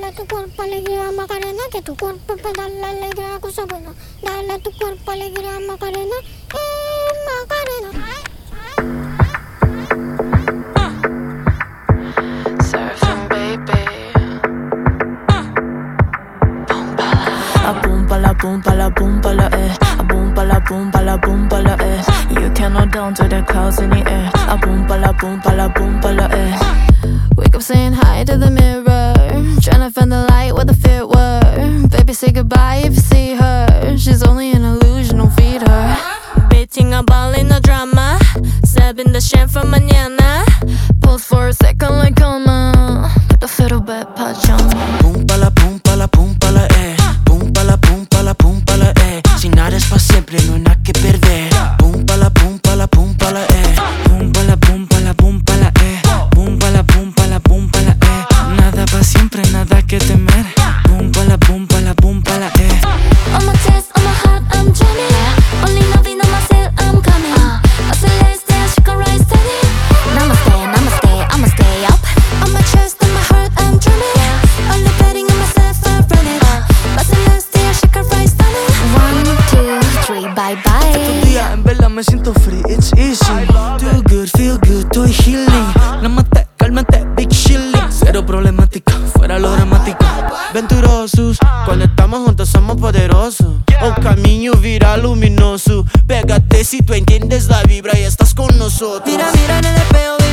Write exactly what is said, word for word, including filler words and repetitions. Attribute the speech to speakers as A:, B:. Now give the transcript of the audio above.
A: Dale a tu cuerpo alegría, Macarena, que tu cuerpo para darle alegría, cosa buena. Dale a tu cuerpo alegría, Macarena, eh, Macarena.
B: Surfing, baby.
C: A boom pa la boom pa la boom pa la eh. A boom pa la boom pa la boom pa la eh. You cannot down to the clouds in the air. A boom pa la boom pa la boom pa la eh. Wake up saying hi to the mirror, tryna find the light where the fit were. Baby, say goodbye if you see her. She's only an illusion, don't feed her. Betting a ball in the drama, stabbing the shame for mañana. Pose for a second like calma. Put the fiddle back, pajama.
D: Boom pa la boom pa la boom pa la eh. Boom pa la boom pa la boom pa la eh. Si nada es pa' siempre, no hay nada que perder. Boom pa la boom pa la boom pa la eh. Boom pa la boom pa la boom pa la eh. Boom pa la boom pa la boom pa la eh. Nada pa' siempre, nada que temer. Boom pa la boom pa la boom pa la eh.
C: On my chest, on my heart, I'm jamming. Only loving on myself, I'm coming. I say let's dance, she can rise steady. Namaste, namaste, I'ma stay up. On my chest, on my heart, I'm jamming. Only betting on myself, I'm running. I say let's dance, she can rise steady. One, two, three, bye bye.
D: Estos días en verdad me siento free, it's easy. Do good, feel good, estoy healing. Námate, cálmate, big chilling. Cero problemática, fuera lo dramático. Venturosos, cuando estamos juntos somos poderosos. O caminho vira luminoso. Pégate si tú entiendes la vibra y estás con nosotros.
C: Mira, mira en el espejo,